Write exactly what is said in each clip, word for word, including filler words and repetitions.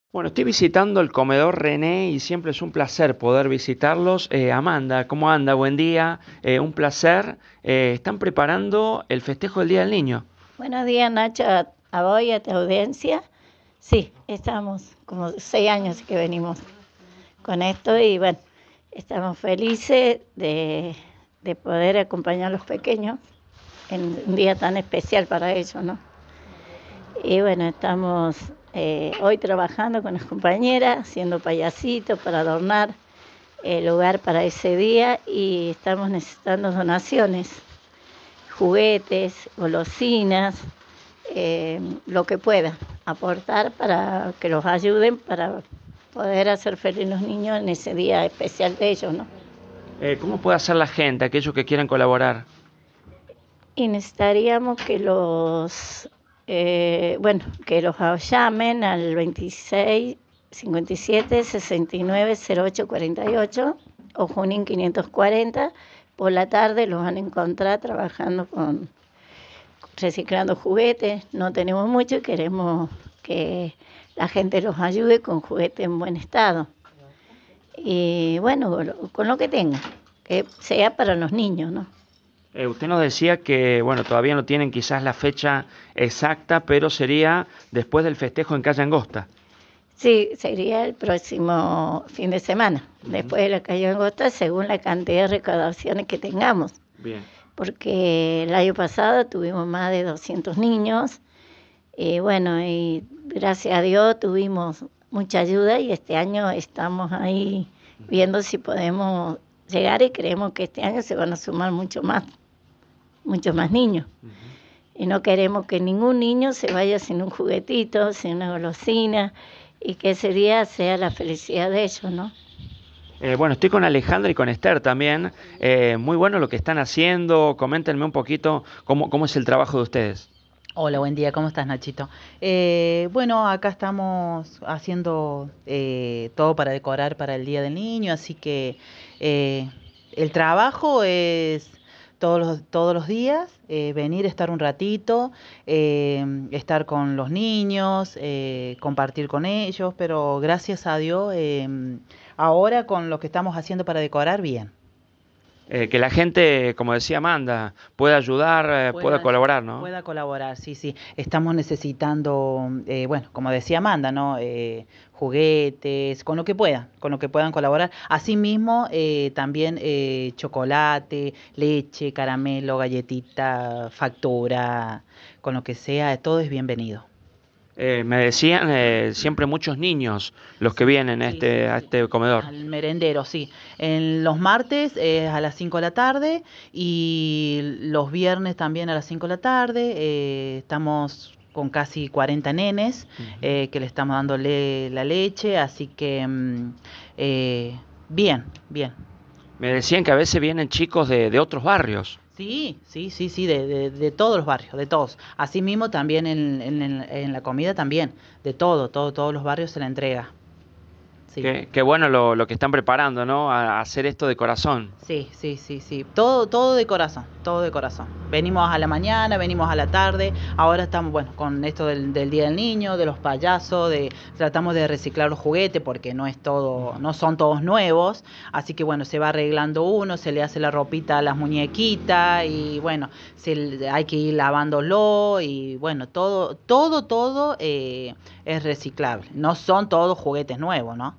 Bueno, estoy visitando el comedor René y siempre es un placer poder visitarlos. Eh, Amanda, ¿cómo anda? Buen día, eh, un placer. Eh, están preparando el festejo del Día del Niño. Buenos días, Nacho, a, a vos y a tu audiencia. Sí, estamos como seis años que venimos con esto y bueno, estamos felices de, de poder acompañar a los pequeños en un día tan especial para ellos, ¿no? Y bueno, estamos eh, hoy trabajando con las compañeras, haciendo payasitos para adornar el lugar para ese día y estamos necesitando donaciones, juguetes, golosinas, eh, lo que pueda aportar para que los ayuden para poder hacer feliz a los niños en ese día especial de ellos, ¿no? Eh, ¿cómo puede hacer la gente, aquellos que quieran colaborar? Y necesitaríamos que los, eh, bueno, que los llamen al veintiséis cincuenta y siete sesenta y nueve cero ocho cuarenta y ocho o Junín quinientos cuarenta. Por la tarde los van a encontrar trabajando con reciclando juguetes. No tenemos mucho y queremos que la gente los ayude con juguetes en buen estado. Y bueno, con lo, con lo que tenga, que sea para los niños, ¿no? Eh, usted nos decía que, bueno, todavía no tienen quizás la fecha exacta, pero sería después del festejo en Calle Angosta. Sí, sería el próximo fin de semana, Uh -huh. después de la calle Angosta, según la cantidad de recaudaciones que tengamos. Bien. Porque el año pasado tuvimos más de doscientos niños, y bueno, y gracias a Dios tuvimos mucha ayuda y este año estamos ahí viendo si podemos llegar y creemos que este año se van a sumar mucho más, muchos más niños. Uh-huh. Y no queremos que ningún niño se vaya sin un juguetito, sin una golosina, y que ese día sea la felicidad de ellos, ¿no? Eh, bueno, estoy con Alejandra y con Esther también. Eh, muy bueno lo que están haciendo. Coméntenme un poquito cómo, cómo es el trabajo de ustedes. Hola, buen día, ¿cómo estás, Nachito? Eh, bueno, acá estamos haciendo eh, todo para decorar para el Día del Niño, así que eh, el trabajo es todos los, todos los días, eh, venir, estar un ratito, eh, estar con los niños, eh, compartir con ellos, pero gracias a Dios, eh, ahora con lo que estamos haciendo para decorar, bien. Eh, que la gente, como decía Amanda, pueda ayudar, eh, pueda, pueda colaborar, ¿no? Pueda colaborar, sí, sí. Estamos necesitando, eh, bueno, como decía Amanda, ¿no? Eh, juguetes, con lo que puedan, con lo que puedan colaborar. Asimismo, eh, también eh, chocolate, leche, caramelo, galletita, factura, con lo que sea, todo es bienvenido. Eh, me decían eh, siempre muchos niños los que vienen a, Sí, este, sí, a sí. este comedor. Al merendero, sí. En los martes eh, a las cinco de la tarde y los viernes también a las cinco de la tarde. Eh, estamos con casi cuarenta nenes uh-huh. eh, que le estamos dándole la leche, así que mm, eh, bien, bien. Me decían que a veces vienen chicos de, de otros barrios. Sí, sí, sí, sí, de, de, de todos los barrios, de todos. Asimismo también en, en, en la comida también, de todo, todo, todos los barrios se la entrega. Sí. Qué, qué bueno lo, lo que están preparando, ¿no? A, a hacer esto de corazón. Sí, sí, sí, sí. Todo, todo de corazón, todo de corazón. Venimos a la mañana, venimos a la tarde. Ahora estamos, bueno, con esto del, del Día del Niño, de los payasos, de tratamos de reciclar los juguetes porque no es todo, no son todos nuevos. Así que bueno, se va arreglando uno, se le hace la ropita a las muñequitas y bueno, se, hay que ir lavándolo y bueno, todo, todo, todo eh, es reciclable. No son todos juguetes nuevos, ¿no?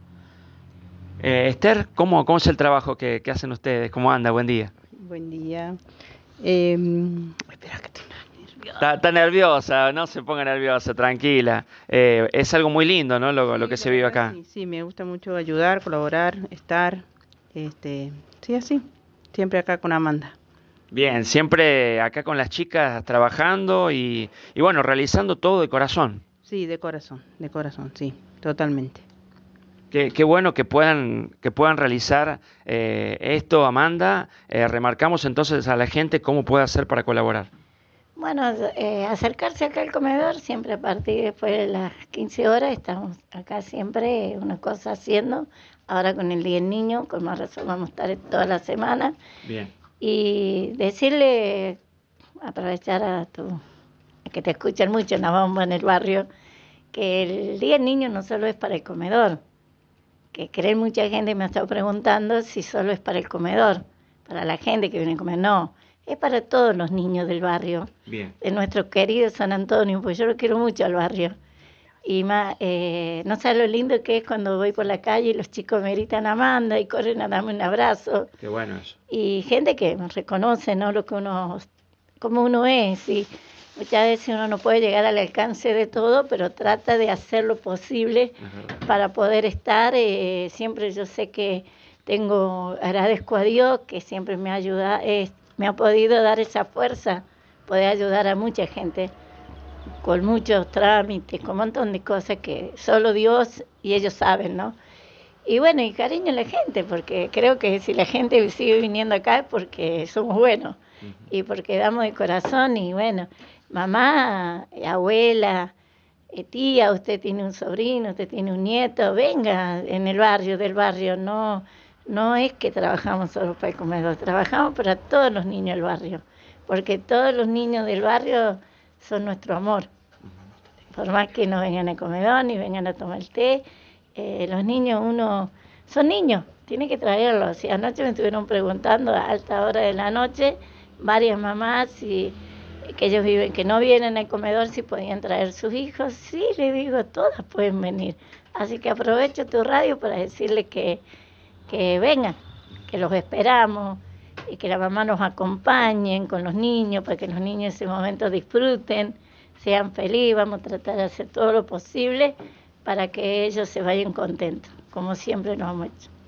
Eh, Esther, ¿cómo, ¿cómo es el trabajo que, que hacen ustedes? ¿Cómo anda? Buen día. Buen día. Eh, espera que estoy nerviosa. Está, está nerviosa, no se ponga nerviosa, tranquila. Eh, es algo muy lindo, ¿no? Lo, sí, lo que se vive acá. Sí, sí, me gusta mucho ayudar, colaborar, estar. Este, sí, así. Siempre acá con Amanda. Bien, siempre acá con las chicas trabajando y, y bueno, realizando todo de corazón. Sí, de corazón, de corazón, sí, totalmente. Qué, qué bueno que puedan, que puedan realizar eh, esto, Amanda. Eh, remarcamos entonces a la gente cómo puede hacer para colaborar. Bueno, eh, acercarse acá al comedor, siempre a partir después de las quince horas, estamos acá siempre una cosa haciendo. Ahora con el Día del Niño, con más razón vamos a estar toda la semana. Bien. Y decirle, aprovechar a tu, a que te escuchan mucho en la bomba en el barrio, que el Día del Niño no solo es para el comedor, que creen mucha gente me ha estado preguntando si solo es para el comedor, para la gente que viene a comer. No, es para todos los niños del barrio, Bien. de nuestro querido San Antonio, pues yo lo quiero mucho al barrio. Y más, eh, no sabes lo lindo que es cuando voy por la calle y los chicos me gritan Amanda y corren a darme un abrazo. Qué bueno eso. Y gente que nos reconoce, ¿no? Lo que uno, como uno es. Y muchas veces uno no puede llegar al alcance de todo, pero trata de hacer lo posible para poder estar. Eh, siempre yo sé que tengo, agradezco a Dios que siempre me ayuda, eh, me ha podido dar esa fuerza, poder ayudar a mucha gente con muchos trámites, con un montón de cosas que solo Dios y ellos saben, ¿no? Y bueno, y cariño a la gente, porque creo que si la gente sigue viniendo acá es porque somos buenos uh-huh. y porque damos de corazón. Y bueno, mamá, abuela, eh, tía, usted tiene un sobrino, usted tiene un nieto, venga en el barrio, del barrio. No, no es que trabajamos solo para el comedor, trabajamos para todos los niños del barrio, porque todos los niños del barrio son nuestro amor. Por más que no vengan al comedor ni vengan a tomar el té, eh, los niños, uno, son niños, tiene que traerlos. Si anoche me estuvieron preguntando a alta hora de la noche, varias mamás, y, que ellos viven, que no vienen al comedor, si podían traer sus hijos. Sí, les digo, todas pueden venir. Así que aprovecho tu radio para decirles que, que vengan, que los esperamos, y que la mamá nos acompañen con los niños, para que los niños en ese momento disfruten, sean felices. Vamos a tratar de hacer todo lo posible para que ellos se vayan contentos, como siempre nos hemos hecho.